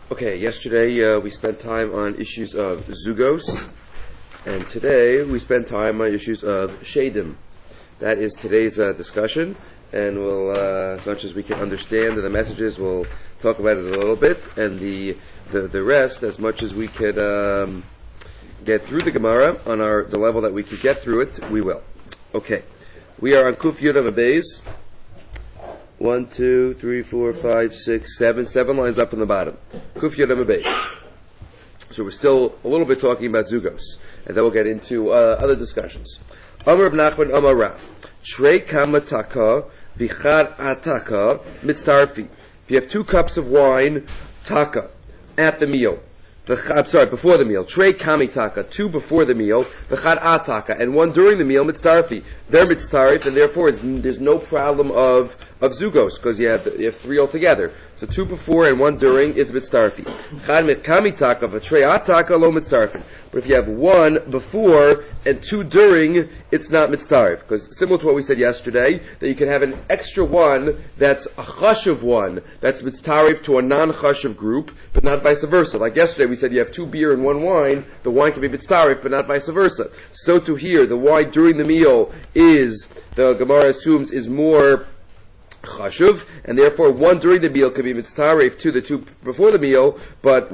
Okay, yesterday we spent time on issues of Zugos, and today we spent time on issues of Shadim. That is today's discussion, and we'll, as much as we can understand the messages, we'll talk about it a little bit, and the rest, as much as we could get through the Gemara on the level that we could get through it, we will. Okay, we are on Kuf Yud Beis. 1, 2, 3, 4, 5, 6, 7. 7 lines up on the bottom. Kuf Yud Beis. So we're still a little bit talking about Zugos, and then we'll get into other discussions. Amar Reb Nachman Amar Rav. Trei kama taka vichad ataka mitztarfi. If you have 2 cups of wine, taka, at the meal. Before the meal. Trei kami taka, 2 before the meal, v'chad ataka, and 1 during the meal, mitztarfi. They're mitztarif, and therefore there's no problem of zugos, because you have 3 altogether. So 2 before and 1 during is mitztarfi. Chad mit kami taka, v'trei ataka, lo mitztarfi. But if you have 1 before and 2 during, it's not mitztarif. Because similar to what we said yesterday, that you can have an extra 1 that's a chashuv 1, that's mitztarif to a non-chashuv group, but not vice versa. Like yesterday we said you have 2 beer and 1 wine, the wine can be mitztarif, but not vice versa. So to here, the wine during the meal is, the Gemara assumes, is more chashuv, and therefore 1 during the meal can be mitztarif to the 2 before the meal, but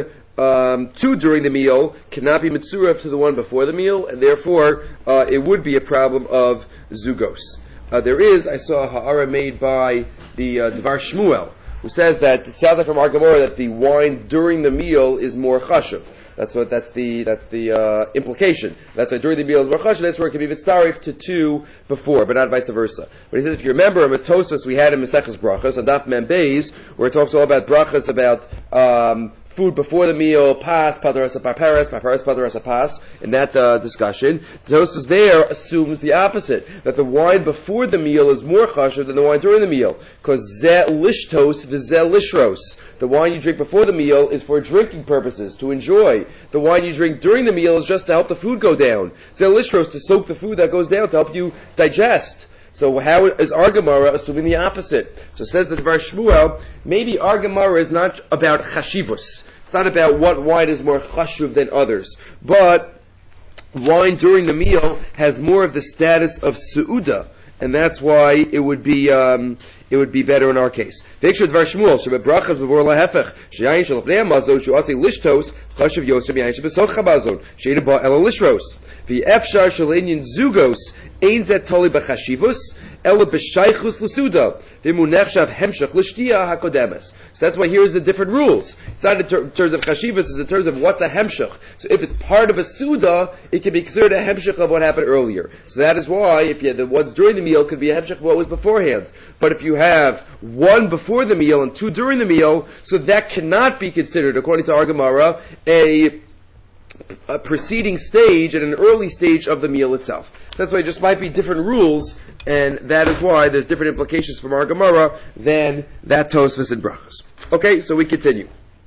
2 during the meal cannot be mitzuref to the 1 before the meal, and therefore it would be a problem of zugos. I saw a ha'ara made by the Dvar Shmuel, who says that it sounds like from our Gemara that the wine during the meal is more chashuv. That's the implication. That's why during the meal is more chashuv. That's where it can be mitzarif to 2 before, but not vice versa. But he says, if you remember, in Tosfos we had in Maseches Brachos on Daf Mem Beis, where it talks all about brachas, about food before the meal, pas, padarasa paparas, paparas padarasa pas, in that discussion. The Tosfos there assumes the opposite, that the wine before the meal is more chashuv than the wine during the meal, because zeh lishtos v'zeh lishros. The wine you drink before the meal is for drinking purposes, to enjoy. The wine you drink during the meal is just to help the food go down. Zeh lishros, to soak the food that goes down, to help you digest. So how is our Gemara assuming the opposite? So it says the Dvar Shmuel, maybe our Gemara is not about chashivus. It's not about what wine is more chashuv than others. But wine during the meal has more of the status of su'uda, and that's why it would be better in our case. V'ikshur Dvar Shmuel, shebebrachas b'vor lahefech, sheyayin shelofnei hamazon, shu'asei lishtos, chashuv yosem yayin shebesoch hamazon, she'eda ba ela lishros. V'efshar shalenyin zugos, ein zet toli b'chashivus, ela b'shaychus l'suda, v'munechshav hemshach l'shtiya hakodemes. So that's why here's the different rules. It's not in terms of chashivus, it's in terms of what's a hemshach. So if it's part of a suda, it can be considered a hemshach of what happened earlier. So that is why, if you had the ones during the meal, could be a hemshach of what was beforehand. But if you have 1 before the meal and 2 during the meal, so that cannot be considered, according to our Gemara, a preceding stage and an early stage of the meal itself. That's why it just might be different rules, and that is why there's different implications from our Gemara than that Tosfos and Brachos. Okay, so we continue.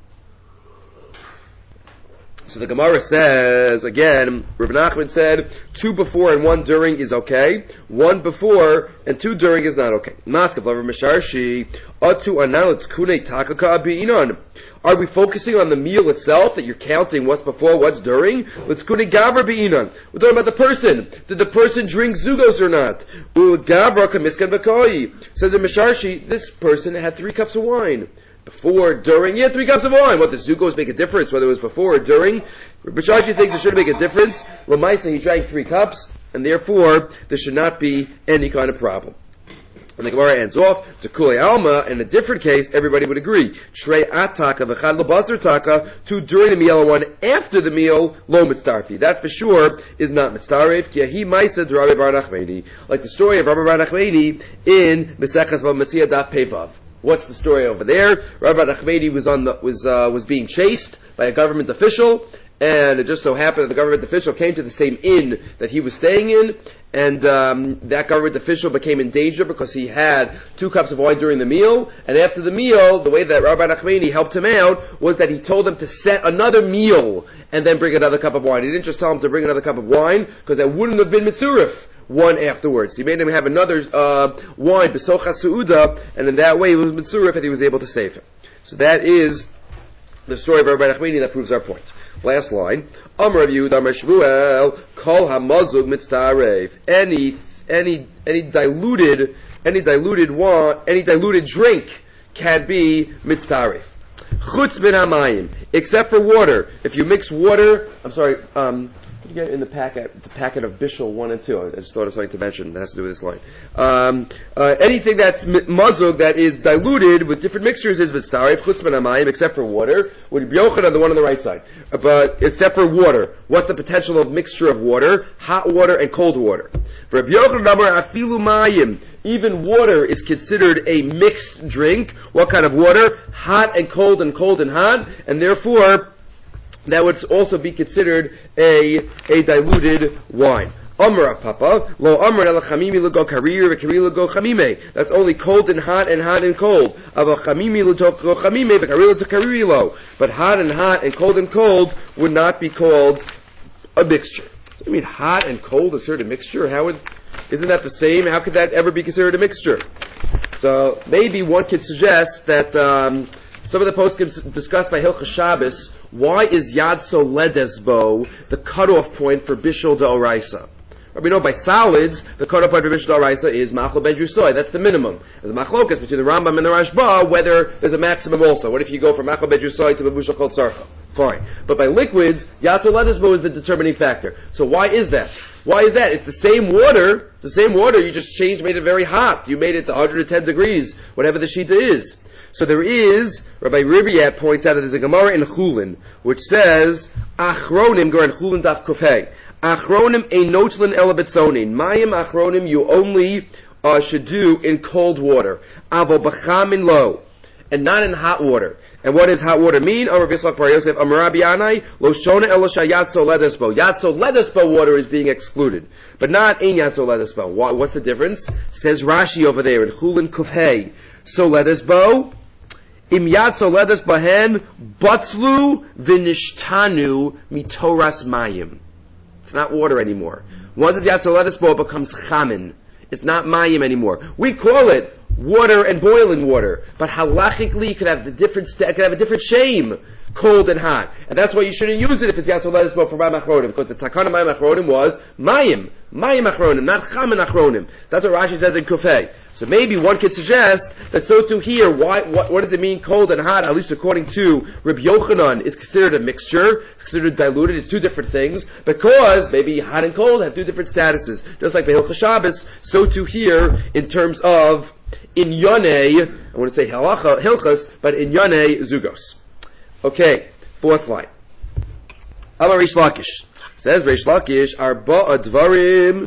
So the Gemara says, again, Reb Nachman said, 2 before and 1 during is okay. 1 before and 2 during is not okay. Are we focusing on the meal itself, that you're counting what's before, what's during? We're talking about the person. Did the person drink zugos or not? Says the Misharshi, this person had 3 cups of wine. Before, during, 3 cups of wine. What, does zugos make a difference, whether it was before or during? Misharshi thinks it should make a difference. Lamaisa, he drank 3 cups, and therefore, there should not be any kind of problem. And the Gemara ends off to Kulei Alma. In a different case, everybody would agree. Shrei ataka v'chad lebasar taka, 2 during the meal and 1 after the meal, lo mitztarfi. That for sure is not mitztarif. Ki ahi ma'aseh d'Rabbi bar Nachmani, like the story of Rabbi bar Nachmani in Meseches Bava Metzia Daf Pevav. What's the story over there? Rabbi Nachmani was being chased by a government official, and it just so happened that the government official came to the same inn that he was staying in, and that government official became in danger because he had 2 cups of wine during the meal, and after the meal, the way that Rabbi Nachmani helped him out was that he told him to set another meal and then bring another cup of wine. He didn't just tell him to bring another cup of wine, because that wouldn't have been mitzurif 1 afterwards. He made him have another wine, besocha su'uda, and in that way it was mitzurif and he was able to save him. So that is the story of Rabbi Nachmani that proves our point. Last line. Amar Rav Yehuda Amar Shmuel Kol hamazug mitztaref. Any diluted wine, any diluted drink can be mitztaref. Chutz min hamayim, except for water. If you mix water, what do you get in the packet of Bishul 1 and 2? I just thought of something to mention that has to do with this line. Anything that's mazug, that is diluted with different mixtures, is mitztaref, chutz min hamayim, except for water. Would be Yochanan, the one on the right side. But except for water. What's the potential of mixture of water? Hot water and cold water. For Rabbi Yochanan Amar afilu mayim, even water is considered a mixed drink. What kind of water? Hot and cold and hot, and therefore that would also be considered a diluted wine. Amar Papa, lo amar el chamimi lego karir v'karir lego chamime. That's only cold and hot and cold. Ava chamimi lego chamime v'karir lego karir lo. But hot and cold would not be called a mixture. So, I mean, hot and cold is considered a mixture? Isn't that the same? How could that ever be considered a mixture? So maybe one could suggest that some of the poskim discussed by Hilchos Shabbos, why is Yad Soledesbo the cutoff point for Bishul D'Oraisa? We know by solids, the cutoff point for Bishul D'Oraisa is Machlo Ben Drusoy. That's the minimum. There's a machlokas between the Rambam and the Rashba, whether there's a maximum also. What if you go from Machlo Ben Drusoy to Babushal Kol Tzarcha? Fine. But by liquids, Yad Soledesbo is the determining factor. So why is that? It's the same water. It's the same water. You just made it very hot. You made it to 110 degrees, whatever the shita is. So there is, Rabbi Ribiat points out that there's a Gemara in Chulin, which says, Achronim, Gemara in Chulin Daf Kufay, Achronim einotlin elabetzonin. Mayim achronim you only should do in cold water. Avo b'chamin lo. And not in hot water. And what does hot water mean? Amar Bislach Bar Yosef, Amar Rabbi Yanai, Lo Shona Elosha Yad Soledesbo. Yad Soledesbo water is being excluded. But not in Yad Soledesbo. What's the difference? Says Rashi over there in Chulin Kufhei. Soledesbo, Im Yad Soledesbo hen, Batzlu Vinishtanu Mitoras Mayim. It's not water anymore. Once it's Yad Soledesbo, it becomes Chamin. It's not Mayim anymore. We call it water and boiling water, but halachically it could have a different shame, cold and hot, and that's why you shouldn't use it if it's Yad Soledesbo for Mayim Achronim, because the Takana Mayim Achronim was Mayim Achronim, not Chamin Achronim. That's what Rashi says in Kufay. So maybe one could suggest that so too here, what does it mean cold and hot, at least according to Rabbi Yochanan, is considered a mixture, considered diluted, it's two different things, because maybe hot and cold have two different statuses. Just like the Hilchos Shabbos, so too here, in terms of in Yonei, I want to say Hilchos, but in Yonei Zugos. Okay, fourth line. Amar Reish Lakish. Says Reish Lakish, Arba Advarim.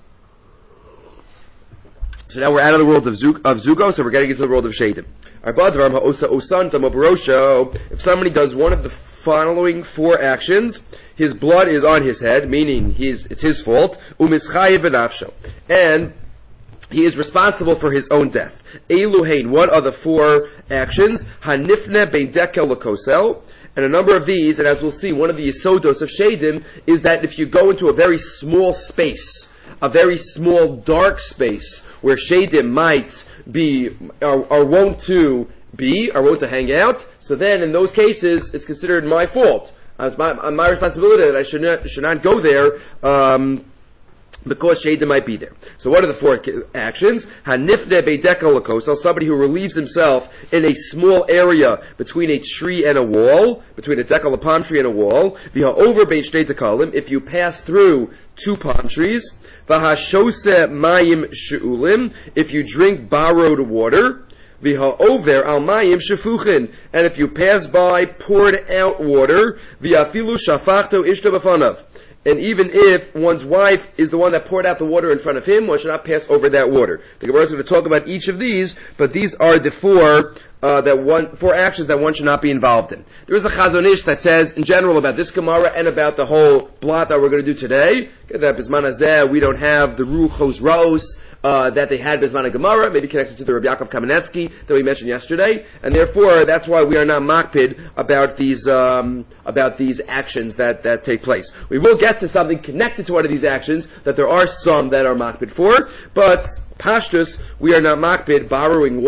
So now we're out of the world of Zugos, so we're getting into the world of Shadim. Arba Advarim Ha'osa Osanta Mobarosho. If somebody does one of the following four actions, his blood is on his head, meaning it's his fault. Umischayev benafsho. And he is responsible for his own death. Eluhain, what are the four actions? Hanifne beidekel lakosel. And a number of these, and as we'll see, one of the yisodos of Shadim is that if you go into a very small space, a very small dark space, where Shadim might be, are wont to hang out, so then in those cases, it's considered my fault. It's my responsibility that I should not go there, because Shadim might be there. So what are the four actions? Hanifne beideka lakosel, somebody who relieves himself in a small area between a tree and a wall, between a decal, a palm tree and a wall. Viha over bein shtei dekalim, if you pass through two palm trees. Vahashose mayim she'ulim, if you drink borrowed water. Viha over al mayim shefuchin, and if you pass by poured out water. Vihafilu shafachto ishto b'fanav. And even if one's wife is the one that poured out the water in front of him, one should not pass over that water. The Gemara is going to talk about each of these, but these are the four actions that one should not be involved in. There is a Chazon Ish that says, in general, about this Gemara and about the whole blot that we're going to do today, that Bisman Hazeh, we don't have the Ruchos Raos, that they had Bisman Gemara, maybe connected to the Rabbi Yaakov Kamenetsky that we mentioned yesterday, and therefore that's why we are not makpid about these actions that take place. We will get to something connected to one of these actions that there are some that are makpid for, but Pashtus, we are not makpid borrowing water.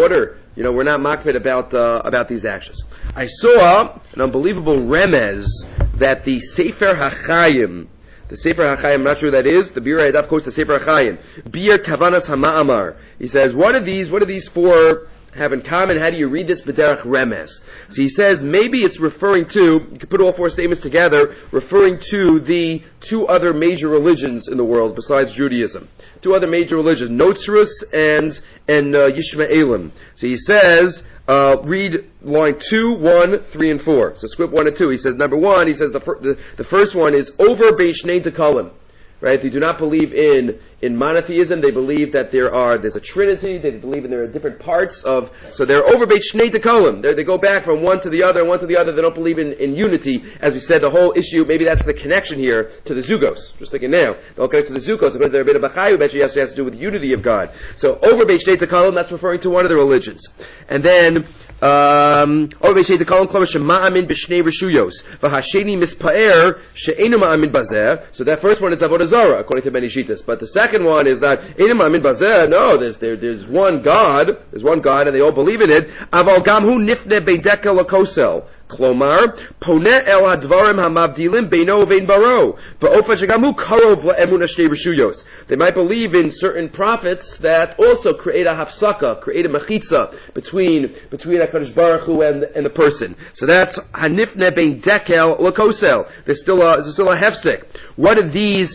We're not makpid about these actions. I saw an unbelievable remez that the Sefer HaChaim, I'm not sure who that is. The Biur Ha'adaf quotes the Sefer HaChaim. Bir Kavanas HaMa'amar. He says, what do these four have in common? How do you read this b'derech remez? So he says maybe it's referring to, you could put all four statements together, referring to the two other major religions in the world besides Judaism. Two other major religions, Notzrus and Yishmaelim. So he says, read line 2, 1, 3, and 4. So squip 1 and 2. He says, number 1, he says the first one is over Beishnei Tekalim. Right? They do not believe in monotheism. They believe that there's a trinity. They believe there are different parts of, so they're over Beit Shnei Tekalim. They go back from one to the other, one to the other. They don't believe in unity. As we said, the whole issue, maybe that's the connection here to the Zugos. Just thinking now. They'll connect to the Zugos, but they're a bit of a chayu, but it has to do with the unity of God. So over Beit Shnei Tekalim, that's referring to one of the religions. And then, over Beit Shnei Tekalim, Klama Shema'amin B'Shnei Reshuyos. V'hasheni Mispaer She'enu Ma'amin Bazeh. So that first one is Avodah Zarah, according to many Shitas. But the second one is that Einu Ma'amin Bazeh. No, there's one God. There's one God, and they all believe in it. Aval Gamhu Nifne Beideka Lakosel. Klomar, Poneh el hadvarim hamavdilim beino uvein baro. Va'ofa shegamu karov la'emun hashtei reshuyos. They might believe in certain prophets that also create a hafsaka, create a mechitza between HaKadosh Baruch Hu and the person. So that's hanifne bein dekel lakosel. There's still a hefsek. What are these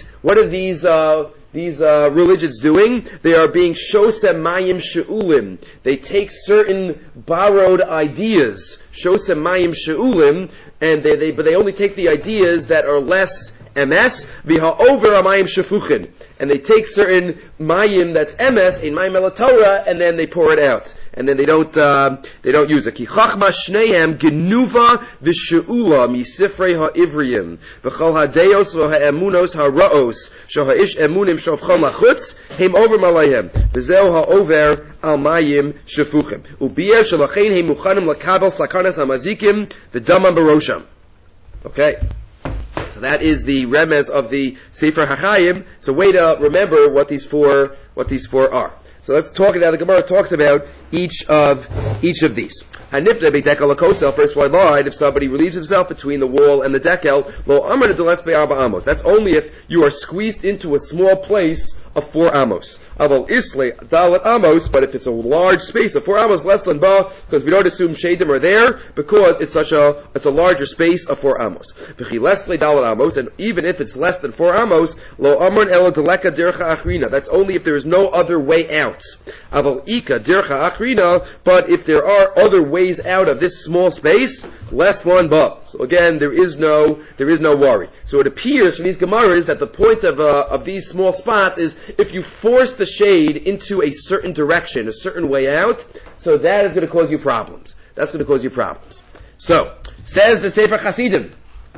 religions doing? They are being shosem mayim she'ulim. They take certain borrowed ideas, shosem mayim she'ulim, and they only take the ideas that are less MS, viha over amayim shefuchin. And they take certain mayim that's MS in mayim el Torah, and then they pour it out. And then they don't use it. Ki chachma shneim genuva v'she'ula misifrei ha'ivriim v'chol ha'deos v'ha'emunos ha'ra'os sh'ha'ish emunim shofchol lachutz heim over malayim v'zeu ha'over al mayim shefuchim u'bier shalachein heim muchanim lakabel sakanas ha'mazikim v'damam barosham. Okay. So that is the remez of the Sefer HaChaim. It's a way to remember what these four are. So let's talk now. The Gemara talks about each of these. First one line, if somebody relieves himself between the wall and the dekel, that's only if you are squeezed into a small place of 4 amos. But if it's a large space of 4 amos, less than ba, because we don't assume shadim are there, because it's a larger space of 4 amos. And even if it's less than 4 amos, that's only if there is no other way out. But if there are other ways out of this small space, less one ba. So again, there is no worry. So it appears from these Gemaras that the point of these small spots is if you force the shade into a certain direction, a certain way out, so that is going to cause you problems. That's going to cause you problems. So, says the Sefer Chasidim.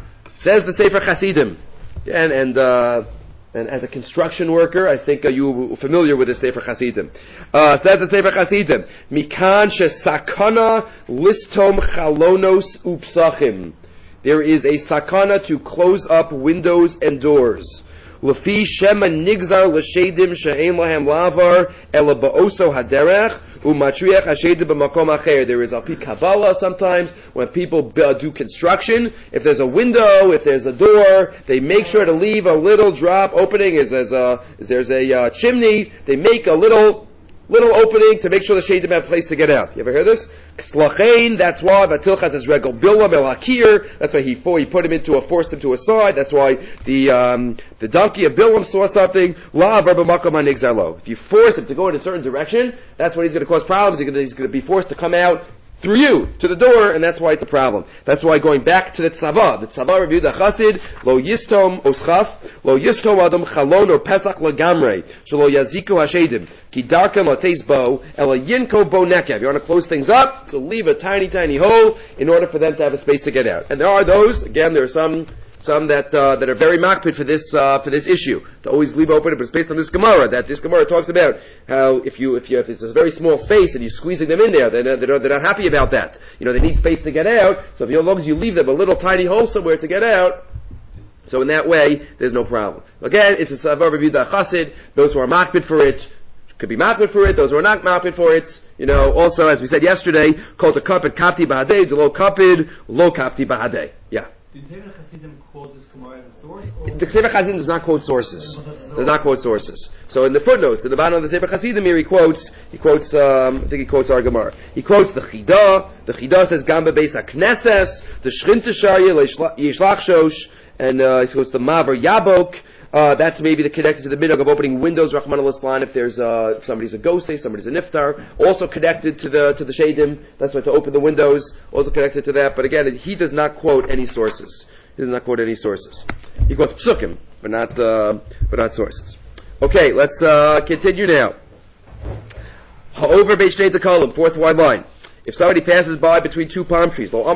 And as a construction worker, I think you're familiar with the Sefer Chasidim. Says the Sefer Chasidim, Mikan shesakana listom chalonos upsachim. There is a sakana to close up windows and doors. Lefi shema nigzar l'shedim she'ein lahem lavar ela ba'oso haderech u'matriach hashedim b'makom acher. There is alpi Kabbalah sometimes when people do construction. If there's a window, if there's a door, they make sure to leave a little drop opening. If there's a chimney, they make a little opening to make sure the shadim have a place to get out. You ever heard this? That's why Vatilchat is regel bilam el hakir. That's why he put him forced him to a side. That's why the donkey of Bilam saw something. If you force him to go in a certain direction, that's when he's going to cause problems. He's going to be forced to come out through you to the door, and that's why it's a problem. That's why going back to the tzava reviewed the chassid lo yistom oschaf lo yistom adam chalon or pesach lagamrei shelo yaziku hashedim ki darkan latzeis bo ela yinko bo nekev. You want to close things up, so leave a tiny hole in order for them to have a space to get out. And there are those. Again, there are some that are very makpid for this issue to always leave open. But it's based on this Gemara that this Gemara talks about how if it's a very small space and you're squeezing them in there, they're not happy about that. They need space to get out. So as long as you leave them a little tiny hole somewhere to get out, so in that way there's no problem. Again, it's a Sava Rebbe Chassid. Those who are makpid for it could be makbid for it. Those who are not makbid for it, also, as we said yesterday, called a kapid kapti bahadei, lo kapid, lo kapti bahadei. Yeah. Did Tevin Chassidim quote this Gemara as a source? The Sefer Chassidim does not quote sources. Does not quote sources. So in the footnotes, at the bottom of the Sefer Chassidim here, he quotes, I think he quotes our Gemara. He quotes the Chida. The Chida says, Gamba Beis HaKnesses, the Shrinta Shaya, Yishlach Shosh, and he quotes the Maver Yabok. That's maybe the connected to the minhag of opening windows, Rahman al-Islan, if there's if somebody's a gosei, somebody's a niftar. Also connected to the shadim. That's why to open the windows. Also connected to that. But again, he does not quote any sources. He does not quote any sources. He quotes psukim, but not sources. Okay, let's continue now. Ha'over beis shnei tekalim, fourth wide line. If somebody passes by between two palm trees, when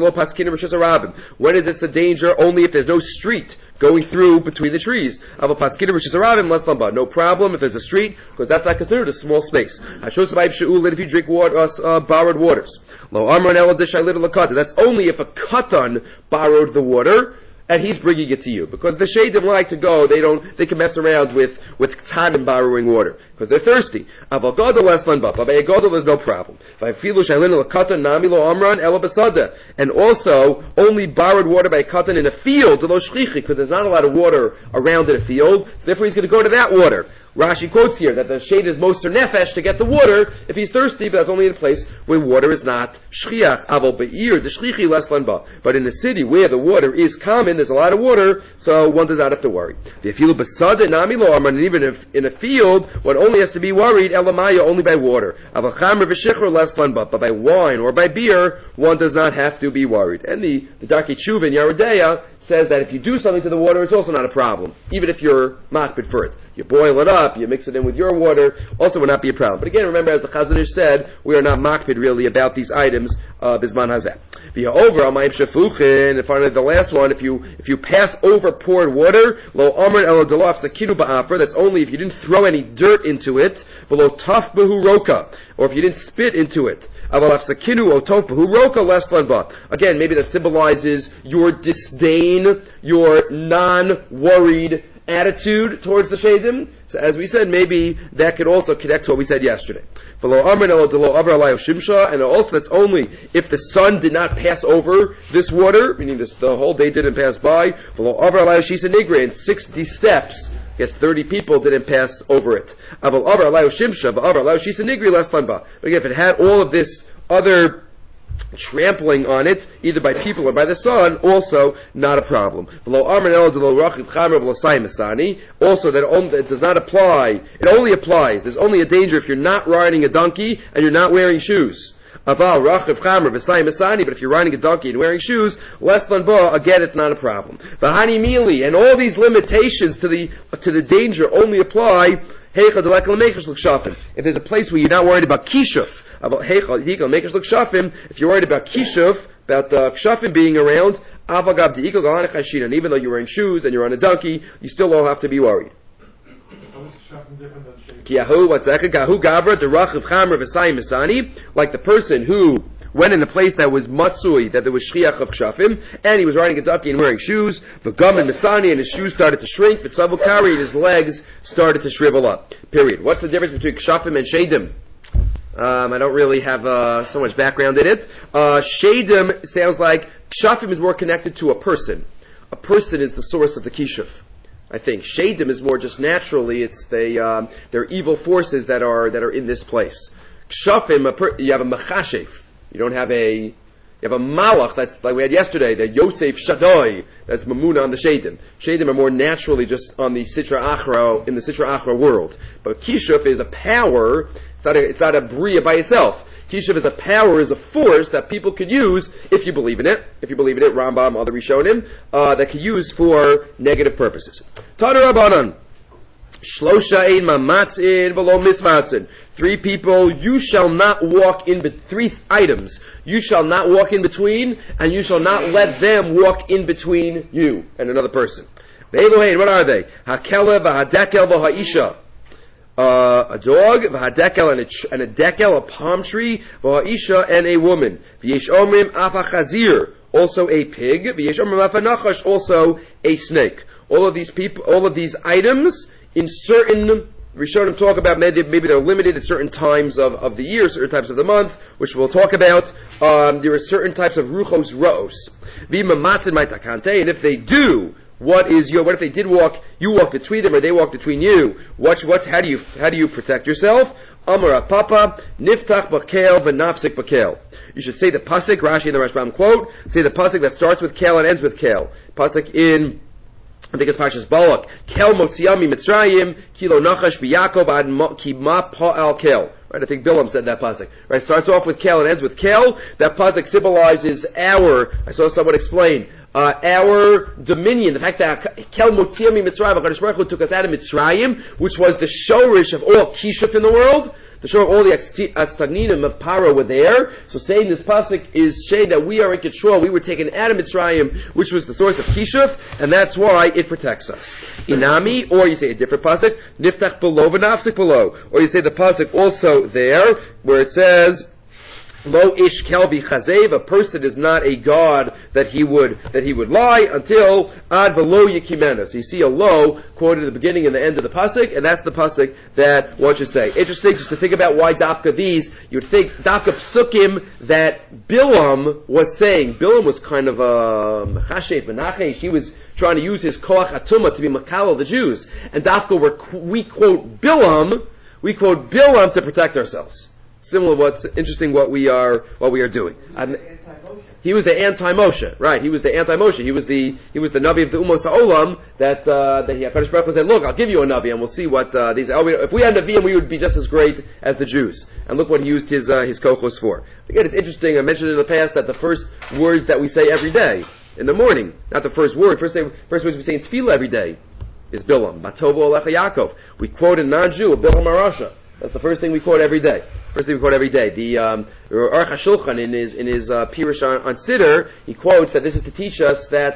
is this a danger? Only if there's no street going through between the trees. No problem if there's a street, because that's not considered a small space. If you drink borrowed waters. That's only if a katan borrowed the water, and he's bringing it to you. Because the shadim like to go, they can mess around with tanim borrowing water. Because they're thirsty. Aval gadol eslan ba. By a gadol there's no problem. And also, only borrowed water by a katan in a field, because there's not a lot of water around in a field, so therefore he's going to go to that water. Rashi quotes here that the shade is moser nefesh to get the water if he's thirsty, but that's only in a place where water is not shchiach. Aval be'ir, the shchichi leslan ba. But in a city where the water is common, there's a lot of water, so one does not have to worry. And even if in a field, one only has to be worried, elamaya, only by water. Aval chamer v'shichur leslan ba. But by wine or by beer, one does not have to be worried. And the Darkei Tshuva in Yeridea says that if you do something to the water, it's also not a problem, even if you're makbid for it. You boil it up, you mix it in with your water, also would not be a problem. But again, remember, as the Chazon Ish said, we are not makbid really about these items, bisman hazeh. Via over, amayim shafuchin, and finally the last one, if you pass over poured water, lo amr el delaf sakinu ba'afer, that's only if you didn't throw any dirt into it, below taf behu roka, or if you didn't spit into it. Again, maybe that symbolizes your disdain, your non-worried attitude towards the shadim. So as we said, maybe that could also connect to what we said yesterday. And also that's only if the sun did not pass over this water, meaning the whole day didn't pass by, in 60 steps, I guess 30 people didn't pass over it. But again, if it had all of this other trampling on it, either by people or by the sun, also not a problem. Also, that does not apply. It only applies. There's only a danger if you're not riding a donkey and you're not wearing shoes. But if you're riding a donkey and wearing shoes, again, it's not a problem. And all these limitations to the danger only apply if there's a place where you're not worried about kishuf, if you're worried about kishuf, about kshafim being around, and even though you're wearing shoes and you're on a donkey, you still don't have to be worried. Like the person who went in a place that was matsui, that there was shchiach of kshafim, and he was riding a donkey and wearing shoes, v'gam and misani, and his shoes started to shrink, but savukari, and his legs started to shrivel up. Period. What's the difference between kshafim and shadim? I don't really have so much background in it. Shadim sounds like kshafim is more connected to a person. A person is the source of the kishuf. I think shadim is more just naturally. It's they're evil forces that are in this place. Kshafim, you have a mechashef. You have a malach, that's like we had yesterday, the Yosef Shaddai, that's Mamuna on the Shadim. Shadim are more naturally just on the Sitra Achra, in the Sitra Achra world. But Kishuf is a power, it's not a Bria by itself. Kishuf is a power, is a force that people could use, if you believe in it, Rambam, other Rishonim, that could use for negative purposes. Tana Rabbanan. Shlosha ein mamatzin v'lo mismatzin. 3 people, you shall not walk in, 3 items, you shall not walk in between, and you shall not let them walk in between you and another person. Ve'elohein, what are they? Hakelev, v'hadekel, v'ha'isha. A dog, v'hadekel, and a dekel, a palm tree, v'ha'isha, and a woman. V'yesh omrim, afa chazir, also a pig. V'yesh omrim, afa nachash, also a snake. All of these items, in certain Rishonim talk about maybe they're limited at certain times of the year, certain times of the month, which we'll talk about. There are certain types of ruchos ra'os. And if they do, what if they did you walk between them, or they walk between you? How do you protect yourself? Amar Papa, Niftach Bakel v'Nafsik Bakel. You should say the pasuk, Rashi and the Rashbam quote, say the pasuk that starts with Kel and ends with Kel. Pasuk in, I think it's Parshas Balak. Kel Motziami Mitzrayim, Kilo Nachash B'Yakov Ad Kima Pa'al Kel. Right, I think Bilam said that pasuk. Right, starts off with Kel and ends with Kel. That pasuk symbolizes I saw someone explain, our dominion, the fact that Kel Motziami Mitzrayim, HaKadosh Baruch Hu took us out of Mitzrayim, which was the shorish of all kishuf in the world, the show of all the astagninim of Paro were there. So saying this pasuk is saying that we are in control. We were taken out of Mitzrayim, which was the source of kishuf, and that's why it protects us. Inami, or you say a different pasuk, Niftach below v'nafsik below, or you say the pasuk also there where it says, Lo ish kelbi chazev, a person is not a god that he would lie until ad velo yikimena. So you see a lo quoted at the beginning and the end of the pasuk, and that's the pasuk that one should say. Interesting, just to think about why dafka these. You would think dafka psukim that Bilam was saying. Bilam was kind of a mechashet menachesh. He was trying to use his koach atuma to be makal the Jews, and dafka we quote Bilam to protect ourselves. Similar, what's interesting, what we are doing. He was the anti-Moshe, right? He was the anti-Moshe. He was the Navi of the Umos Ha'olam that HaKadosh Baruch Hu said, look, I'll give you a Navi, and we'll see what these. If we had Naviim, we would be just as great as the Jews. And look what he used his kochos for. Again, it's interesting. I mentioned in the past that the first words that we say every day in the morning, not the first word. First words we say in Tefillah every day is Bilam. Batovo Alecha Yaakov. We quote a non-Jew, a Bilam Marasha. That's the first thing we quote every day. The Aruch HaShulchan in his Pirush on Siddur, he quotes that this is to teach us that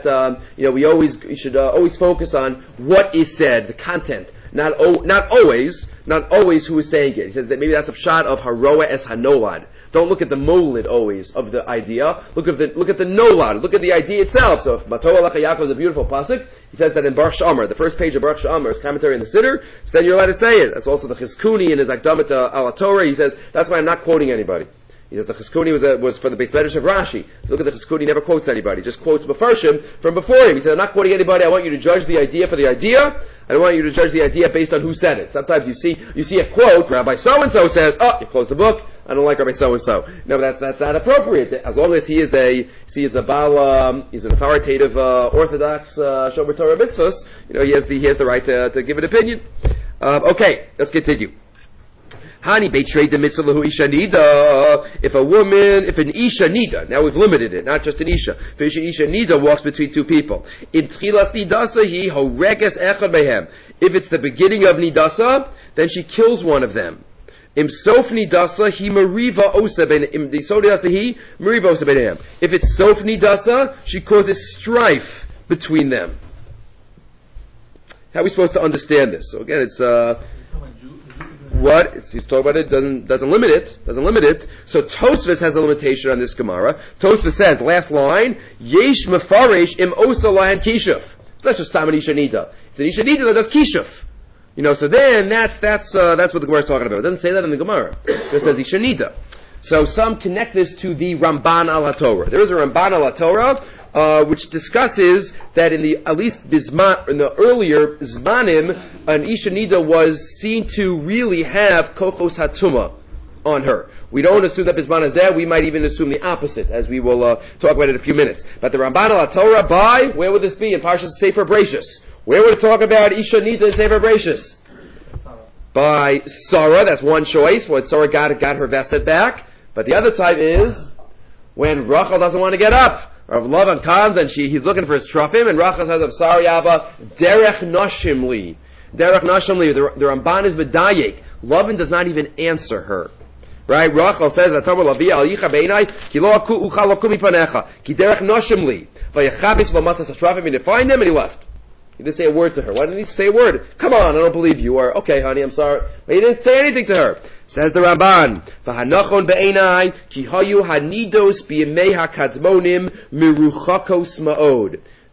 we should always focus on what is said, the content, not always who is saying it. He says that maybe that's a shot of Haroa es Hanolad. Don't look at the molid always of the idea. Look at the nolad. Look at the idea itself. So if Mato Alecha Yaakov is a beautiful pasuk, he says that in Baruch She'amar, the first page of Baruch She'amar's commentary in the Siddur, so then you're allowed to say it. That's also the Chizkuni in his Akdamat al Torah. He says that's why I'm not quoting anybody. He says the Chizkuni was for the Beis Medrash of Rashi. Look at the Chizkuni, never quotes anybody, just quotes Mefarshim from before him. He said, I'm not quoting anybody, I want you to judge the idea for the idea. I don't want you to judge the idea based on who said it. Sometimes you see a quote, Rabbi so-and-so says, you close the book, I don't like Rabbi so-and-so. No, that's not appropriate. As long as he is he's an authoritative, Orthodox, Shomer Torah mitzvahs, he has the right to give an opinion. Okay, let's continue. Hani betrayed the mitzvah lahu isha nida. If an isha nida, now we've limited it, not just an isha. If an isha nida walks between two people, in tchilas nidasa he horeges echad behem. If it's the beginning of nidasa, then she kills one of them. Im sof nidasa he mariva osa ben im disodasa he mariva osa behem. If it's sof nidasa, she causes strife between them. How are we supposed to understand this? So again, it's he's talking about it doesn't limit it. So Tosfos has a limitation on this Gemara. Tosfos says, last line, Yesh mefaresh im osa lahan kishuf. That's just Stam an Isha Nida. It's an Isha Nida that does kishuf. So then that's what the Gemara is talking about. It doesn't say that in the Gemara. It says Isha Nida. So some connect this to the Ramban al HaTorah. There is a Ramban al HaTorah which discusses that in the earlier Zmanim, an Isha Nida was seen to really have Kochos Hatuma on her. We don't assume that Bizman Hazeh, we might even assume the opposite, as we will talk about it in a few minutes. But the Ramban al HaTorah, where would this be? In Parshas Sefer Bereishis. Where would it talk about Isha Nida in Sefer Bereishis? By Sarah, that's one choice, when Sarah got her Vesed back. But the other type is when Rachel doesn't want to get up. Rav Lavan comes and he's looking for his trufim, and Rachel says of Sarah Abba, Derech Nashimli. Derech Nashimli. The Ramban is Medayek. Lavan does not even answer her. Right? Rachel says, Vatamar Lavi al Yicha Beinai, Ki lo aku ucha lo kumi panecha, Ki Derech Nashimli. Vayachabis v'masas ha'trafim, and he find them and he left. He didn't say a word to her. Why didn't he say a word? Come on, I don't believe you. Or, okay, honey, I'm sorry. But he didn't say anything to her. Says the Ramban, V'hanachon be'enai, ki hayu hanidos b'yemei hakadmonim miruchakos ma'od.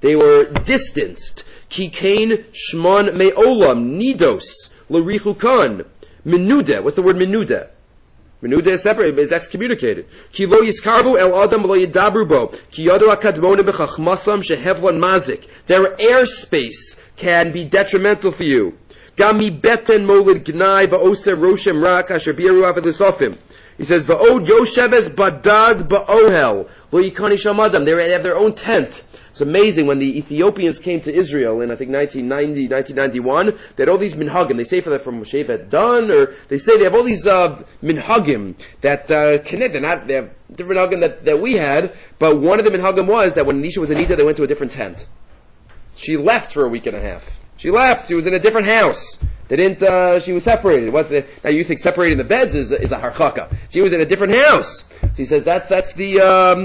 They were distanced. Ki kain shmon me'olam nidos l'richukan. Menuda. What's the word menuda? Menuda is separate, is excommunicated. Ki lo yiskarbu el adam lo yidabru bo. Ki yadu akadmonim b'chachmasam shehevlan mazik. Their airspace can be detrimental for you. Gami beten molid gnai ba'ose roshem rak asher biru avedusofim. He says, Va'od Yosheves Badad Ba'ohel Lo Yikani Shamadam. They have their own tent. It's amazing when the Ethiopians came to Israel in, I think, 1990, 1991, they had all these minhagim. They say for that from Shevet Dan, or they say they have all these minhagim that connect. They have different minhagim that we had, but one of the minhagim was that when Anisha was Anita, they went to a different tent. She left for a week and a half. She left. She was in a different house. They didn't. She was separated. Now you think separating the beds is a harchaka? She was in a different house. So he says that's what the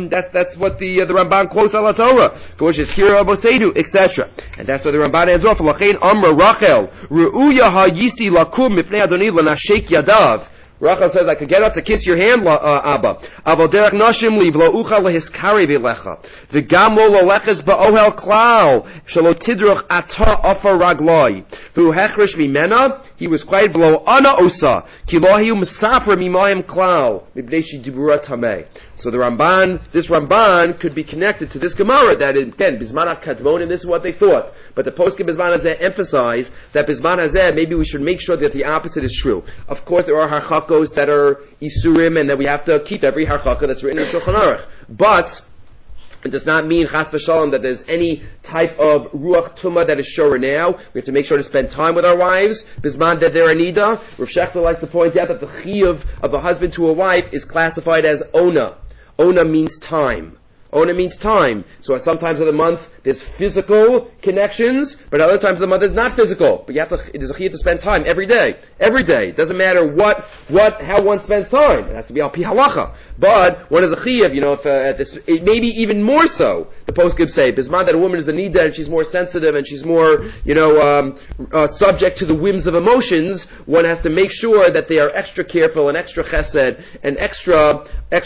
Ramban quotes al Torah. K'mosheskira bosedu, etc. And that's what the Ramban has off. Lachein amra Rachel ru'uya ha yisi lakum mipnei Adoni lanashek yadav. Rachel says, I could get up to kiss your hand, Abba. Aval derech nashim liv lo ucha lehiskari belecha. V'gam lo leleches ba'ohel klal. Shalo tidroch ata afa ragloi. V'u hechrish mimena. He was quiet below ana osa. Ki lo hiu misafra mimayim klal. Mibnei shi dibura tameh. So this Ramban could be connected to this Gemara that, again, Bisman HaKadmonim, this is what they thought. But the Poskim Bisman Hazeh emphasize that Bisman Hazeh, maybe we should make sure that the opposite is true. Of course, there are harchakos that are Isurim, and that we have to keep every harchaka that's written in Shulchan Aruch. But it does not mean, chas v'shalom, that there's any type of ruach tumah that is shora now. We have to make sure to spend time with our wives. Bisman that they're anida. Rav Shechter likes to point out that the chiyuv of a husband to a wife is classified as ona. Ona means time. Ona means time. So sometimes of the month there's physical connections, but other times of the month it's not physical. But there's a chiyuv to spend time every day. Every day. It doesn't matter how one spends time. It has to be al pi halacha. But one is a chiyuv, if maybe even more so. The poskim say, bisman that a woman is a nida and she's more sensitive and she's more, subject to the whims of emotions, one has to make sure that they are extra careful and extra chesed and extra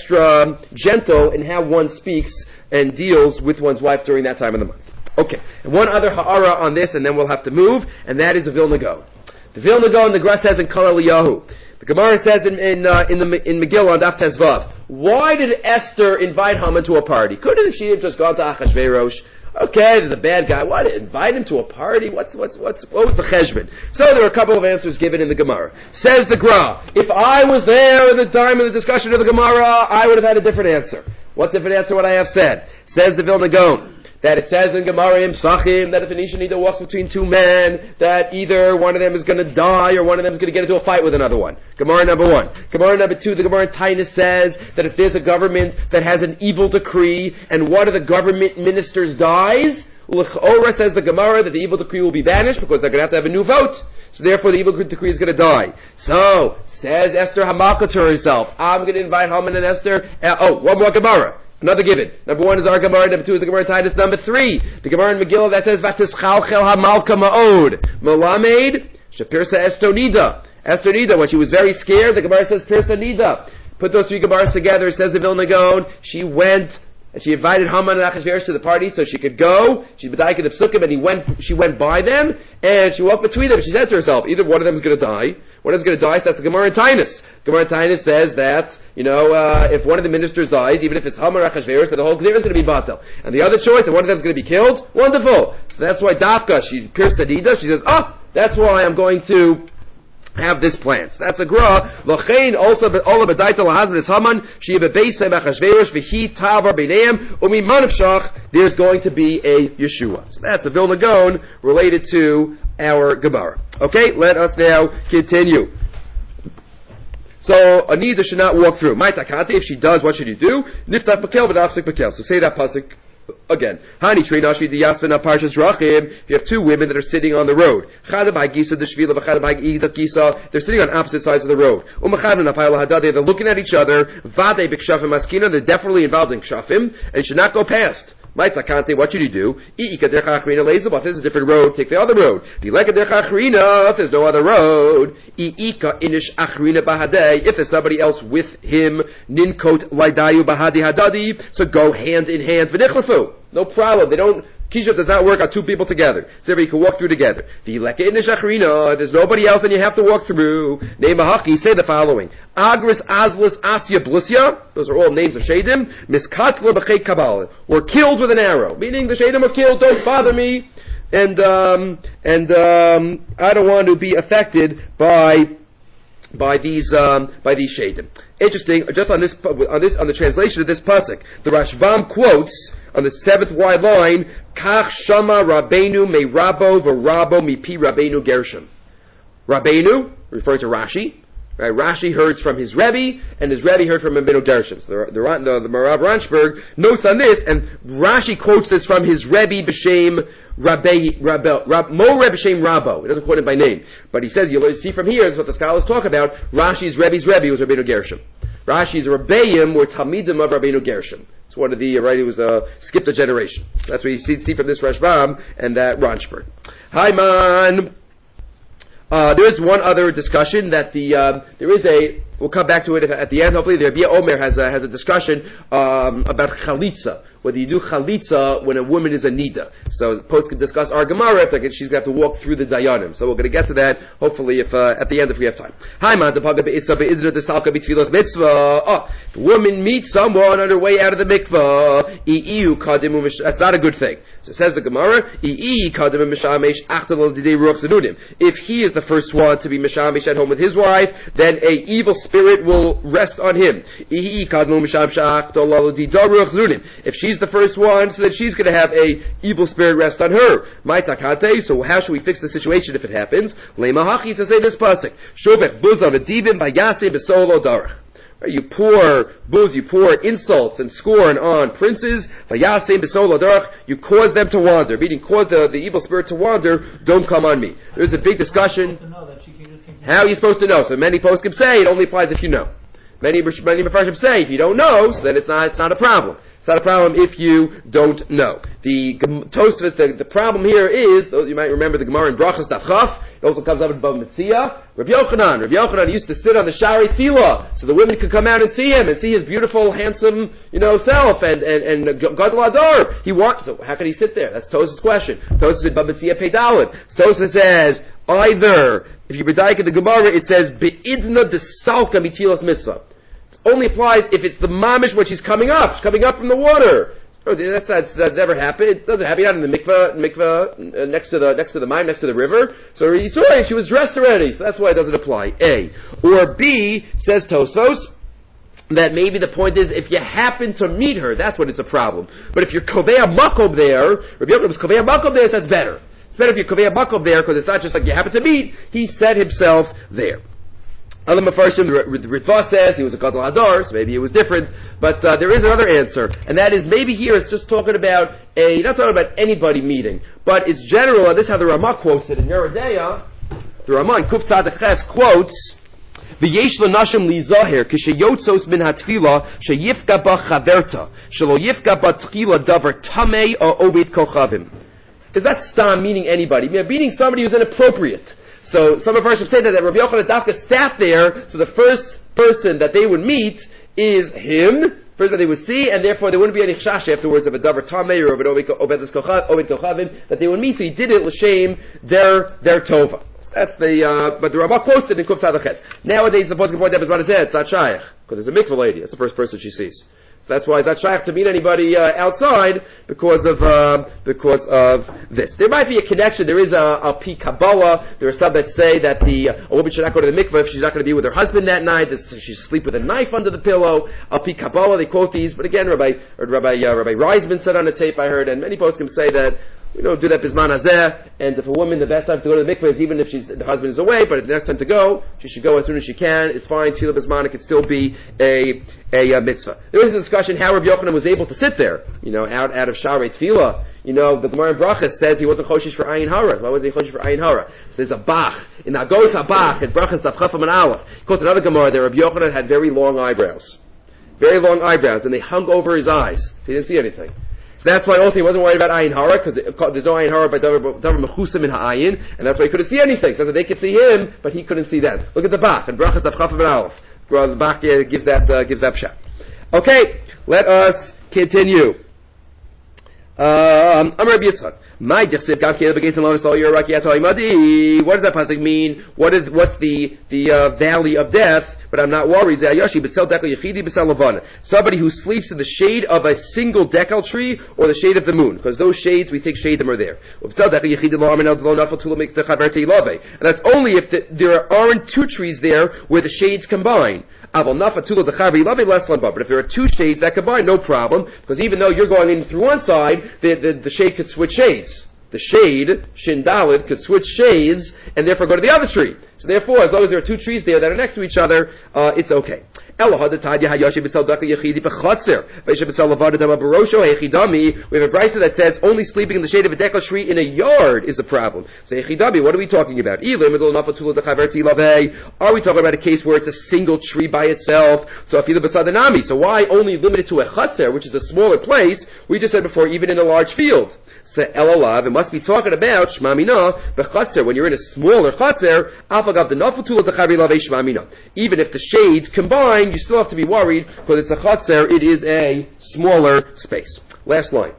gentle in how one speaks and deals with one's wife during that time of the month. Okay, and one other ha'ara on this, and then we'll have to move, and that is a Vilna Gaon. The Vilna Gaon, the Gra says in Kol Eliyahu. The Gemara says in Megillah on Daf Tezvav, why did Esther invite Haman to a party? Couldn't she have just gone to Achashverosh? Okay, there's a bad guy. Why did invite him to a party? What was the cheshbon? So there are a couple of answers given in the Gemara. Says the Gra, if I was there at the time of the discussion of the Gemara, I would have had a different answer. What different answer would I have said? Says the Vilna Gaon, that it says in Gemara in Psachim that if an Isha Nida walks between two men, that either one of them is going to die or one of them is going to get into a fight with another one. Gemara number 1. Gemara number 2, the Gemara in Tainus says that if there's a government that has an evil decree and one of the government ministers dies, L'ch'ora says the Gemara that the evil decree will be banished because they're going to have a new vote. So therefore the evil decree is going to die. So, says Esther Hamalka to herself, I'm going to invite Haman and Esther. One more Gemara. Another given. Number 1 is our Gemara. Number 2 is the Gemara Titus. Number 3, the Gemara in Megillah that says Vatischalchel Hamalka Ma'od Melamed Shapirsa Estonida. Estonida, when she was very scared, the Gemara says Pirsa Nida. Put those 3 Gemaras together, says the Vilna Gaon. She invited Haman and Achashverosh to the party so she could go. She's b'daik in the psukim, and she went by them, and she walked between them. She said to herself, either one of them is going to die. One of them is going to die, so that's the Gemara in Tainus. Gemara in Tainus says that, if one of the ministers dies, even if it's Haman or Achashverosh, but the whole Gzera is going to be batel. And the other choice, that one of them is going to be killed, wonderful. So that's why Dafka, she pierced Sadida, she says, that's why I'm going to have this plan. So that's a gra. L'chein also all b'daita lahazman is Haman. She bebeisei b'Achashverosh v'hi ta'avar b'neim u'miman nefshach. There's going to be a Yeshua. So that's a Vilna Gaon related to our Gemara. Okay, let us now continue. So Anida should not walk through. Ma'itakanti, if she does, what should you do? Niftach Bakel v'nafsik Bakel. So say that pasuk again. Hani Trinashi the Yasvina Parshas Rachim. If you have 2 women that are sitting on the road, they're sitting on opposite sides of the road. They're looking at each other. They're definitely involved in kshafim, and you should not go past. What should you do? If there's a different road, take the other road. If there's no other road, if there's somebody else with him, ninkot laidayu bahadi hadadi, so go hand in hand. No problem. They don't Kisha does not work on two people together. So you can walk through together. There's nobody else and you have to walk through. Name Haki, say the following. Agris, Azlis, Asya, Blusya. Those are all names of Shadim. Miskatla, B'chei Kabbalah. Were killed with an arrow. Meaning the Shadim were killed, don't bother me. And I don't want to be affected by these shadim. Interesting. Just on the translation of this pasuk, the Rashbam quotes on the 7th wide line, "Kach shama Rabbeinu me Rabo v'Rabo mipi Rabbeinu Gershom." Rabbeinu, referring to Rashi. Right? Rashi heard from his Rebbe, and his Rebbe heard from Rabbeinu Gershom. So the Marav Ranchberg notes on this, and Rashi quotes this from his Rebbe b'shem Mo Rebbe b'shem Rabo. He doesn't quote him by name, but he says, you'll see from here, this is what the scholars talk about, Rashi's Rebbe's Rebbe was Rabbeinu Gershom. Rashi's Rebbeim were Talmidim of Rabbeinu Gershom. It's one of the, right, he was, skipped a generation. That's what you see from this Rashbam and that Ranchberg. Hi man! There is one other discussion that we'll come back to it at the end, hopefully. The Rabbi Omer has a discussion, about chalitza, whether you do chalitza when a woman is a nida. So the post can discuss our Gemara if she's going to have to walk through the dayanim. So we're going to get to that, hopefully, if at the end if we have time. Hi, man, if a woman meets someone on her way out of the mikvah, that's not a good thing. So it says the Gemara, if he is the first one to be mishamesh at home with his wife, then a evil spirit will rest on him. If she's the first one, so that she's going to have a evil spirit rest on her. So how should we fix the situation if it happens? So say this pasuk. You pour booze, you pour insults and scorn on princes. You cause them to wander, meaning cause the evil spirit to wander. Don't come on me. There's a big discussion. How are you supposed to know? So many poskim say it only applies if you know. Many Mefarshim say if you don't know, so then it's not a problem. It's not a problem if you don't know. The Tosfos, the problem here is, you might remember the Gemara in Brachas Daf Chaf. It also comes up in Bava Metzia. Rabbi Yochanan used to sit on the Shari Tefillah, so the women could come out and see him, and see his beautiful, handsome, self, and Gadol Adar. So how can he sit there? That's Tosfos' question. Tosfos in Bava Metzia Pei Daled. Tosfos says, either, if you redaik in the Gemara, it says, Be'idna desalka mitilas mitzvah. It only applies if it's the mamish when she's coming up. She's coming up from the water. Oh, that's never happened. It doesn't happen. Not in the mikveh next to the mine, next to the river. So you saw her, she was dressed already. So that's why it doesn't apply. A. Or B, says Tosfos, that maybe the point is if you happen to meet her, that's when it's a problem. But if you're kovea makom there, Rabbi Yochanan was kovea makom there, that's better. It's better if you're kovea makom there, because it's not just like you happen to meet, he set himself there. Other Mefarshim, the Ritva says he was a Gadol Hadar, so maybe it was different. But there is another answer, and that is maybe here it's just talking about not talking about anybody meeting, but it's general, and this is how the Ramah quotes it in Yeridea. The Ramah in Kuf Tzaddik Ches quotes, V'yesh l'nashim li'zahir kisheyotzos min hatfila sheyifka ba chaverta shelo yifka ba tchila davar tamei or obit kochavim. Is that stam meaning anybody? Meaning somebody who's inappropriate. So some of our say that Rabbi Yochanan Dafka sat there, so the first person that they would meet is him, first that they would see, and therefore there wouldn't be any chash afterwards of a davar tamei or of an obed kochavim that they would meet. So he did it l'shem their tova. So that's but the Rabbah quotes it in Kuf Tzaddik Ches. Nowadays the poskim point that it's not shaykh, because there's a mikvah lady. That's the first person she sees. So that's why it's not shaykh to meet anybody outside because of this. There might be a connection. There is a Pi Kabbalah. There are some that say that a woman should not go to the mikveh if she's not going to be with her husband that night. She should sleep with a knife under the pillow. A Pi Kabbalah, they quote these. But again, Rabbi Reisman said on a tape I heard, and many poskim say that we don't do that bisman hazeh, and if a woman, the best time to go to the mikveh is even if the husband is away, but if the next time to go, she should go as soon as she can. It's fine. Tefillah bisman, it could still be a mitzvah. There was a discussion how Rabbi Yochanan was able to sit there, out of Sharei Tefillah. The Gemara in Brachas says he wasn't choshish for ayin hara. Why was he choshish for ayin hara? So there's a bach in Agos HaBach and Brachas Daf Chaf and Aleph. Of course, another Gemara there. Rabbi Yochanan had very long eyebrows, and they hung over his eyes. So he didn't see anything. So that's why also he wasn't worried about ayin hara, because there's no ayin hara by davar mechusim in ha'ayin, and that's why he couldn't see anything. So that they could see him, but he couldn't see them. Look at the Bach and Brachas Daf Chaf and Aleph. The Bach gives that pshat. Okay, let us continue. I'm Rabbi Yitzchak. What does that pasuk mean? What's the valley of death? But I'm not worried. Somebody who sleeps in the shade of a single decal tree or the shade of the moon, because those shades we think shadim are there. And that's only if there aren't two trees there where the shades combine. But if there are two shades that combine, no problem, because even though you're going in through one side, the shade could switch shades. The shade, Shin Daled, could switch shades and therefore go to the other tree. So therefore, as long as there are two trees there that are next to each other, it's okay. We have a brisa that says only sleeping in the shade of a decal tree in a yard is a problem. So what are we talking about? Are we talking about a case where it's a single tree by itself? So why only limit it to a chatzer, which is a smaller place? We just said before, even in a large field. So it must be talking about shmamina b'chatzer. When you're in a smaller chatzer, even if the shades combine, you still have to be worried because it's a chatzer. It is a smaller space. Last line.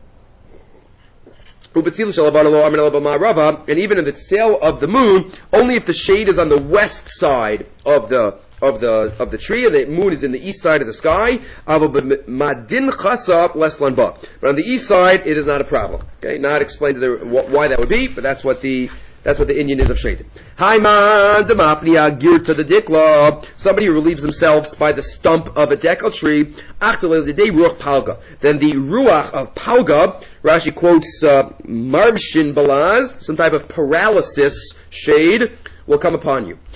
And even in the sail of the moon, only if the shade is on the west side of the tree and the moon is in the east side of the sky. But on the east side, it is not a problem. Okay, not explained why that would be, but that's what the Indian is of Shaitim. Somebody who relieves themselves by the stump of a decal tree. Then the ruach of palga, Rashi quotes marvshin balaz, some type of paralysis shade, will come upon you.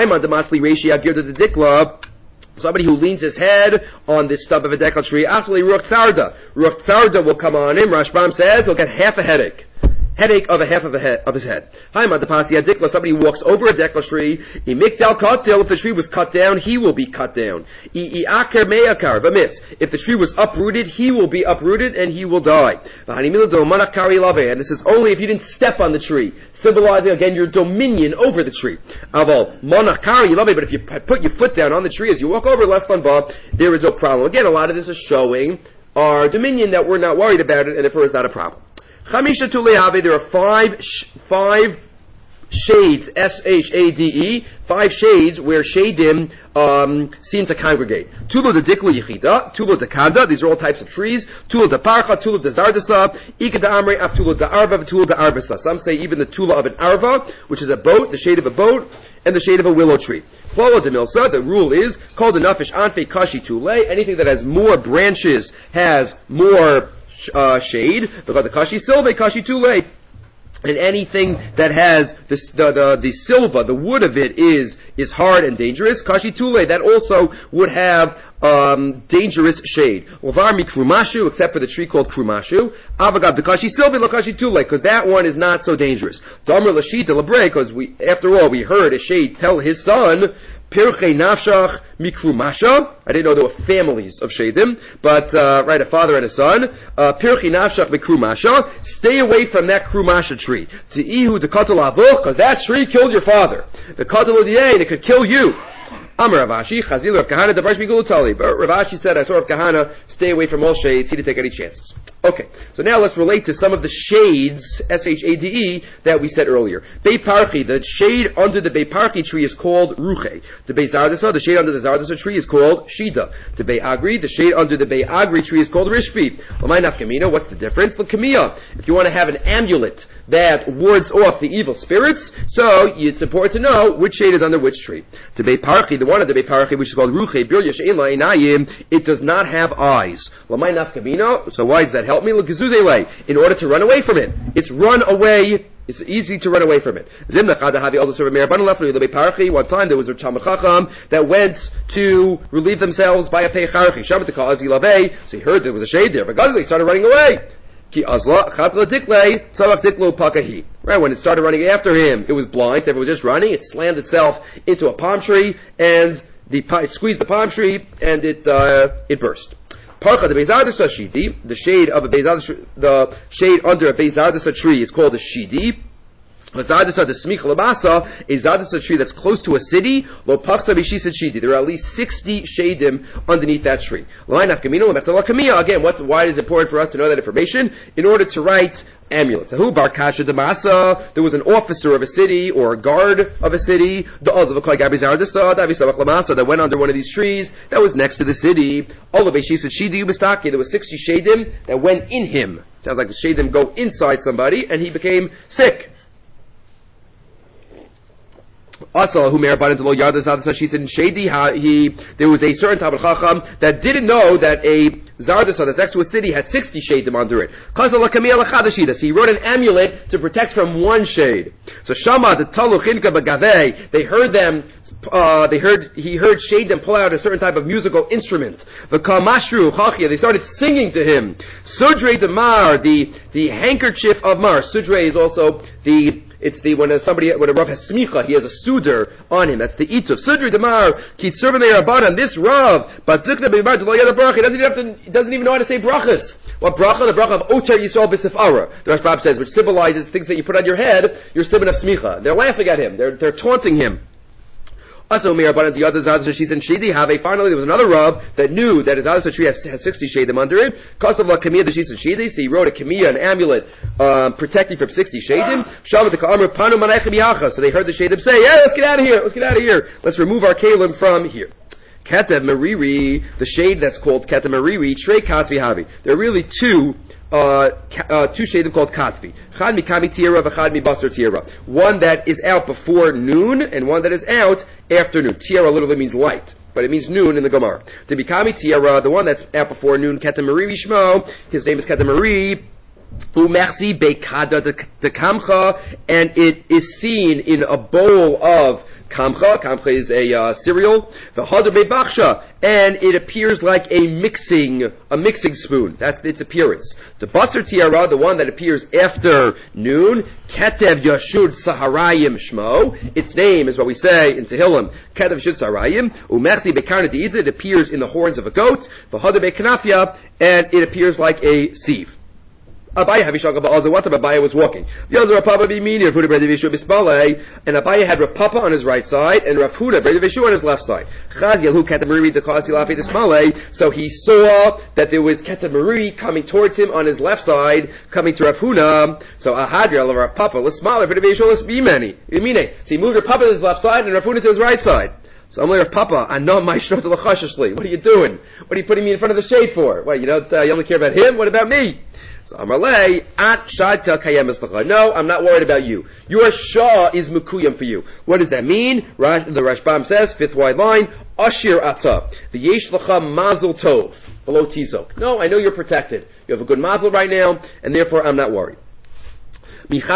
Somebody who leans his head on this stump of a decal tree, ruach tzarda will come on him. Rashbam says he'll get half a headache of half of his head. Somebody who walks over a decal tree, if the tree was cut down, he will be cut down. If the tree was uprooted, he will be uprooted and he will die. And this is only if you didn't step on the tree, symbolizing again your dominion over the tree. But if you put your foot down on the tree as you walk over, there is no problem. Again, a lot of this is showing our dominion, that we're not worried about it, and therefore it's not a problem. There are five shades, S-H-A-D-E, 5 shades where shadim seem to congregate. Tula de dikla yichida, tula de kanda, these are all types of trees. Tula de parcha, tula de zardasa, ika de amre, af tula de arva, tula de arvasa. Some say even the tula of an arva, which is a boat, the shade of a boat, and the shade of a willow tree. Klala de milsa, the rule is, called the nafish anfe kashi tule, anything that has more branches has more shade. The kashi silve, kashi tule. And anything that has the silva, the wood of it is hard and dangerous. Kashi tule, that also would have dangerous shade. Ovar mikrumashu, except for the tree called krumashu. Avagab the kashi silve, lakashi tule, because that one is not so dangerous. Damar lashita labre, because after all we heard a shade tell his son, Pirchei nafshach mikrumasha. I didn't know there were families of shadim, but a father and a son. Pirchei nafshach mikrumasha. Stay away from that krumasha tree. Ti'ihu dekatal avuch, because that tree killed your father. The katal odiyein, it could kill you. Amar Ravashi, Chazil Rav Kahana, Dabarsh Migulutali. But Ravashi said, I saw Rav Kahana, stay away from all shades, he didn't take any chances. Okay, so now let's relate to some of the shades, S-H-A-D-E, that we said earlier. Bei Parchi, the shade under the Bei Parchi tree is called Ruche. The Bei Zardasa, the shade under the Zardasa tree is called Shida. The Bei Agri, the shade under the Bei Agri tree is called Rishpi. Lamai Nafkamina, what's the difference? L'Kamiyah. If you want to have an amulet that wards off the evil spirits, so it's important to know which shade is under which tree. The Bei Parchi, the one of the Bei Parchi, which is called Ruche, it does not have eyes. Lamai Nafkamina, so why does that help me? In order to run away from it. It's run away. It's easy to run away from it. One time there was a Talmud Chacham that went to relieve themselves by a Pecharchi. So he heard there was a shade there. But he started running away. Right, when it started running after him, it was blind. It was just running. It slammed itself into a palm tree and it squeezed the palm tree and it burst. Parcha the Beizardasa Shidi, the shade of the shade under a Beizardasa tree is called a Shidi. A Zardasa, the Smicha Labasa, a Zardasa tree that's close to a city, Lo Pachsa B'Shisat Shidi. There are at least 60 Shadim underneath that tree. Again, why is it important for us to know that information? In order to write amulets. There was an officer of a city or a guard of a city that went under one of these trees that was next to the city. There was 60 Shadim that went in him. Sounds like the Shadim go inside somebody and he became sick. Also, there was a certain Talmid Chacham that didn't know that a Zardasa that's next to a city had 60 shadim under it. So he wrote an amulet to protect from one shade. So Shama, the Taluchinka Bagave, he heard shadim pull out a certain type of musical instrument. The Kamashru Chachia, they started singing to him. Sudre de Mar, the handkerchief of Mar. Sudre is also when a Rav has smicha, he has a suder on him. That's the ituf. Sudri demar kitzur b'mei rabbanan. This Rav, but dukna b'mar to lo yad bracha. He doesn't even know how to say brachas. What bracha? The bracha of Oter Yisrael b'sifara. The Rashbam says, which symbolizes things that you put on your head. Your siman of smicha. They're laughing at him. They're taunting him. Also, the other Zardasa she said Shidi have. Finally, there was another Rav that knew that his Zardasa tree has 60 Shadim under it. Kasav la Kamiyah the Shisan Shidi, so he wrote a Kamiyah, an amulet, protecting from 60 Shadim. Shabbat the Ka'amr Panu Manaychem Yacha. So they heard the Shadim say, yeah, let's get out of here. Let's remove our Kalim from here. Ketev Mariri, the shade that's called Ketev Mariri, Trei Katvi Havi. There are really two shadim called Katvi. Chad Mikami Tira, V'chad Mibasar Tira. One that is out before noon, and one that is out after noon. Tira literally means light, but it means noon in the Gemara. To Mikami Tira, the one that's out before noon, Ketev Mariri Shmo, his name is Ketev Mariri, Umersi Bekada de Kamcha, and it is seen in a bowl of Kamcha. Kamcha is a cereal. V'hadar be'bachsha, and it appears like a mixing spoon. That's its appearance. The basar tiara, the one that appears after noon, Ketev Yashud Saharayim Shmo. Its name is what we say in Tehillim, Ketev Yashud Saharayim. Umersi be'karna de'iza, it appears in the horns of a goat. V'hadar be'kanafia, and it appears like a sieve. Abaye what if Abaye was walking? And Abaye had Rav Papa on his right side and Rav Huda on his left side. So he saw that there was Ketev Mariri coming towards him on his left side, coming to Rav Huda. So Ahadri Rav Papa So he moved Rav Papa to his left side and Rav Huda to his right side. So I'm like, Papa, I know my shtot l'chashishli. What are you doing? What are you putting me in front of the shade for? What, you only care about him? What about me? So Amalei, at shadta kayem eslacha. No, I'm not worried about you. Your shah is mukuyam for you. What does that mean? The Rashbam says, 5th wide line, Ashir ata. The yesh lacha mazel tov. Below tizok. No, I know you're protected. You have a good mazel right now, and therefore I'm not worried. From the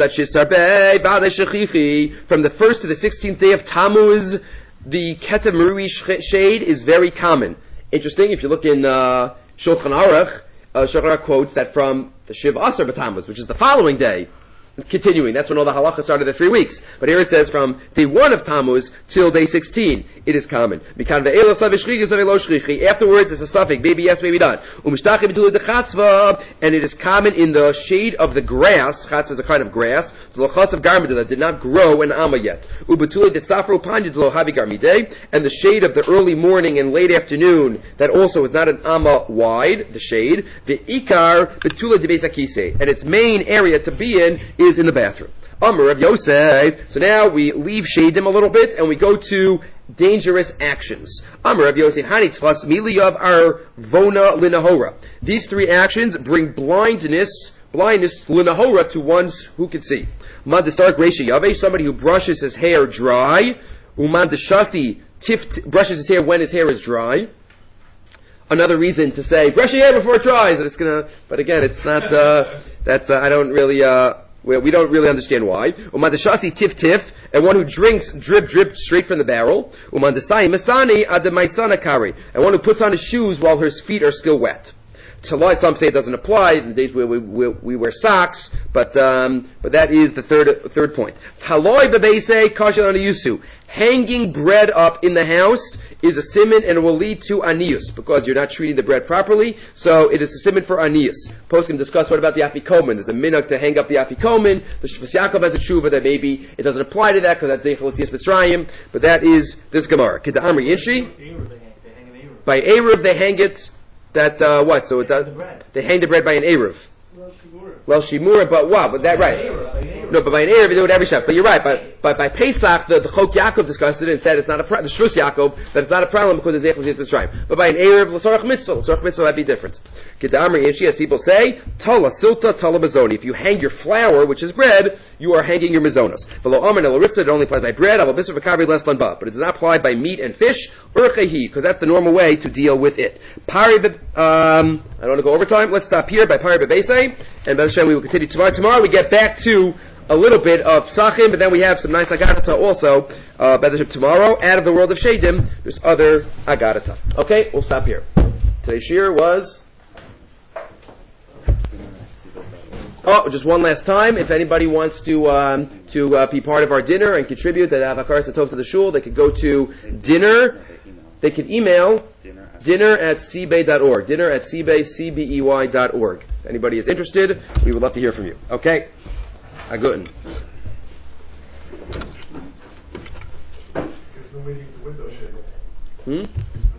1st to the 16th day of Tammuz, the Ketev Mariri shade is very common. Interesting, if you look in Shulchan Aruch, Shulchan Aruch quotes that from the Shiv Asar B'Tammuz, which is the following day, continuing, that's when all the halacha started the 3 weeks. But here it says from day 1 of Tammuz till day 16, it is common. Afterwards, it's a suffix, maybe yes, maybe not. And it is common in the shade of the grass. Chatzva is a kind of grass. That did not grow an amma yet. And the shade of the early morning and late afternoon, that also is not an amma wide, the shade. The ikar betula de besakise, and its main area to be in is in the bathroom. Amr of Yosef. So now we leave shadim a little bit and we go to dangerous actions. Amr of Yosef. Hani tlas miliyav arvona linahora. These 3 actions bring blindness linahora to ones who can see. Mandasar Gresha Yave, somebody who brushes his hair dry. Umandashasi brushes his hair when his hair is dry. Another reason to say brush your hair before it dries, and but again, it's not. We don't really understand why. Umandashasi tif, and one who drinks drip straight from the barrel. Umandasai masani adamaisana kari, and one who puts on his shoes while his feet are still wet. Taloi, some say it doesn't apply in the days where we wear socks, but that is the third point. Taloi bebeise kashel aniyusu. Hanging bread up in the house is a siman and it will lead to anius because you're not treating the bread properly. So it is a siman for anius. Poskim discuss what about the afikomen. There's a minhag to hang up the afikomen. The Shvus Yaakov has a tshuva that maybe it doesn't apply to that because that's Zeichel Yitzias Mitzrayim. But that is this Gemara. Kida Amri Inshi. By Eruv they hang it. That what? So it does. They hang the bread by an Eruv. Well, Shimura, but what? But that right? No, but by an Erev, you do it every Shabbat. But you're right. But by Pesach, the Chok Yaakov discussed it and said it's not a problem. The Shvus Yaakov that it's not a problem because it's Zeichel Yitzias Mitzrayim. But by an Erev, l'sorach mitzvah that'd be different. Kedamri Inshi, as people say, Tola Silta Tola Mazoni. If you hang your flour, which is bread, you are hanging your mazonos. V'lo Omer Nelo Rifta, it only applies by bread. Avo Bisr V'Kavri Less Lan Ba. But it does not apply by meat and fish. Urchehi, because that's the normal way to deal with it. Pari, I don't want to go overtime. Let's stop here by Pari Bebeisei. And B'ez Hashem, we will continue tomorrow. Tomorrow we get back to a little bit of Psachim, but then we have some nice Agadata also. B'ez Hashem tomorrow. Out of the world of Shadim, there's other Agadata. Okay, we'll stop here. Today's shir was... Oh, just one last time. If anybody wants to be part of our dinner and contribute to have Hakaras Tov to the shul, they could go to dinner. They could email dinner@cbay.org. Dinner@cbay.org. If anybody is interested, we would love to hear from you. Okay? Aguten. There's no meeting to window shade.